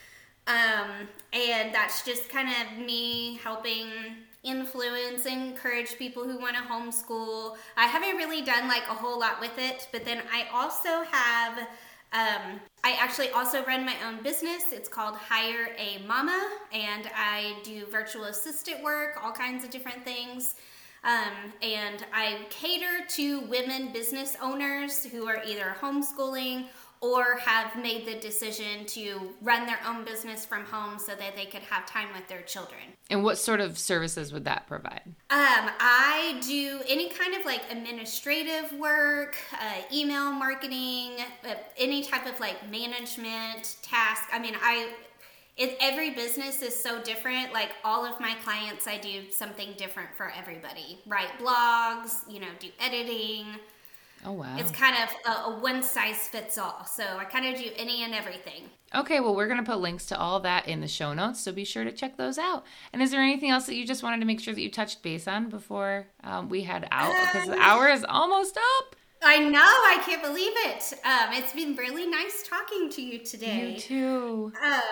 And that's just kind of me helping influence, encourage people who want to homeschool. I haven't really done like a whole lot with it, but then I also have I actually also run my own business. It's called Hire a Mama, and I do virtual assistant work, all kinds of different things. And I cater to women business owners who are either homeschooling or have made the decision to run their own business from home so that they could have time with their children. And what sort of services would that provide? I do any kind of like administrative work, email marketing, any type of like management task. I mean, every business is so different. Like all of my clients, I do something different for everybody. Write blogs, do editing. Oh, wow. It's kind of a one size fits all. So I kind of do any and everything. Okay, well, we're going to put links to all that in the show notes, so be sure to check those out. And is there anything else that you just wanted to make sure that you touched base on before we head out? Because the hour is almost up. I know. I can't believe it. It's been really nice talking to you today. You too.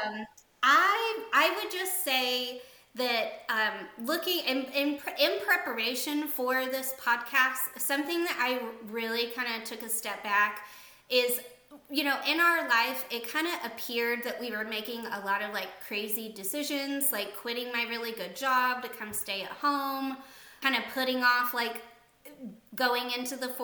I would just say that looking in preparation for this podcast, something that I really kind of took a step back is, in our life, it kind of appeared that we were making a lot of like crazy decisions, like quitting my really good job to come stay at home, kind of putting off like going into the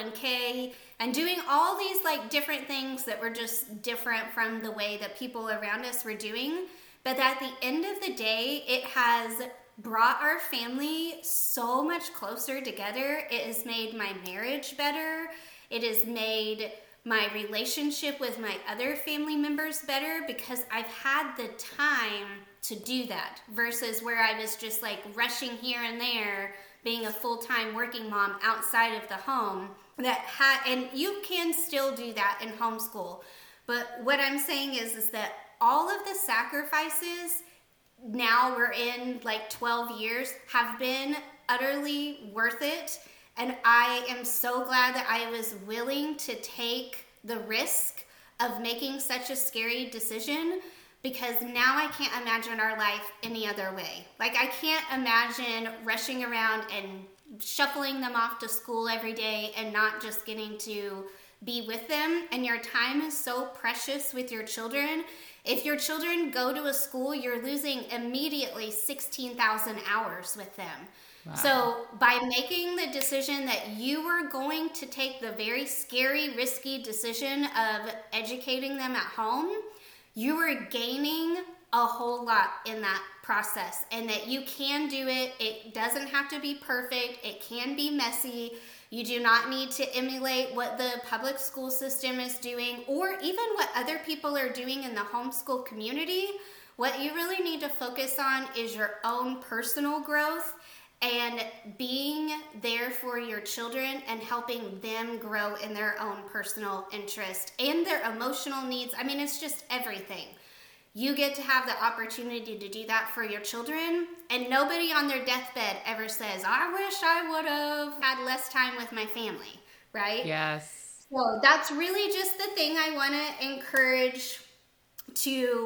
401k and doing all these like different things that were just different from the way that people around us were doing. But at the end of the day, it has brought our family so much closer together. It has made my marriage better. It has made my relationship with my other family members better, because I've had the time to do that versus where I was just like rushing here and there, being a full-time working mom outside of the home. And you can still do that in homeschool. But what I'm saying is that all of the sacrifices, now we're in like 12 years, have been utterly worth it. And I am so glad that I was willing to take the risk of making such a scary decision, because now I can't imagine our life any other way. Like, I can't imagine rushing around and shuffling them off to school every day and not just getting to be with them. And your time is so precious with your children. If your children go to a school, you're losing immediately 16,000 hours with them. Wow. So by making the decision that you are going to take the very scary, risky decision of educating them at home, you are gaining a whole lot in that process, and that you can do it. It doesn't have to be perfect. It can be messy. You do not need to emulate what the public school system is doing, or even what other people are doing in the homeschool community. What you really need to focus on is your own personal growth and being there for your children and helping them grow in their own personal interest and their emotional needs. I mean, it's just everything. You get to have the opportunity to do that for your children, and nobody on their deathbed ever says, I wish I would have had less time with my family, right? Yes. So that's really just the thing I want to encourage to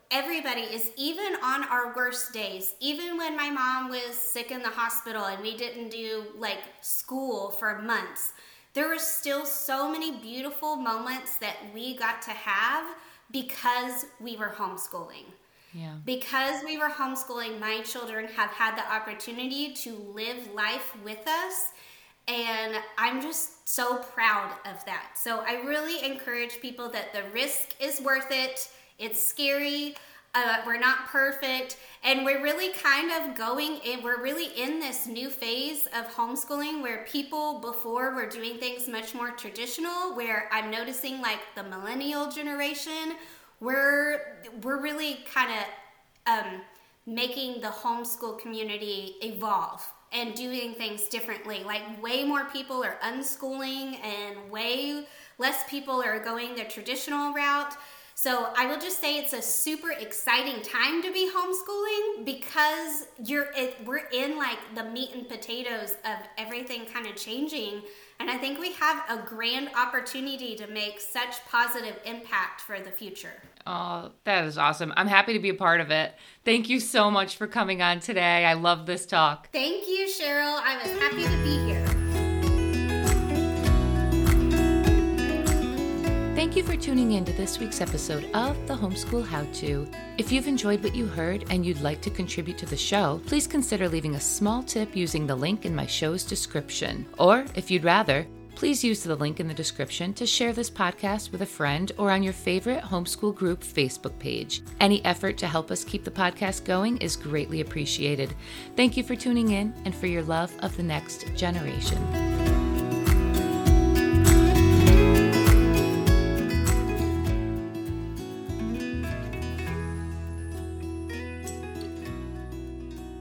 everybody is, even on our worst days, even when my mom was sick in the hospital and we didn't do like school for months, there were still so many beautiful moments that we got to have because we were homeschooling. Yeah. Because we were homeschooling, my children have had the opportunity to live life with us, and I'm just so proud of that. So I really encourage people that the risk is worth it. It's scary. We're not perfect, and we're really kind of we're really in this new phase of homeschooling where people before were doing things much more traditional, where I'm noticing like the millennial generation, we're really kind of making the homeschool community evolve and doing things differently. Like way more people are unschooling and way less people are going the traditional route. So I will just say it's a super exciting time to be homeschooling because we're in like the meat and potatoes of everything kind of changing. And I think we have a grand opportunity to make such positive impact for the future. Oh, that is awesome. I'm happy to be a part of it. Thank you so much for coming on today. I love this talk. Thank you, Cheryl. I was happy to be here. Thank you for tuning in to this week's episode of The Homeschool How-To. If you've enjoyed what you heard and you'd like to contribute to the show, please consider leaving a small tip using the link in my show's description. Or, if you'd rather, please use the link in the description to share this podcast with a friend or on your favorite homeschool group Facebook page. Any effort to help us keep the podcast going is greatly appreciated. Thank you for tuning in and for your love of the next generation.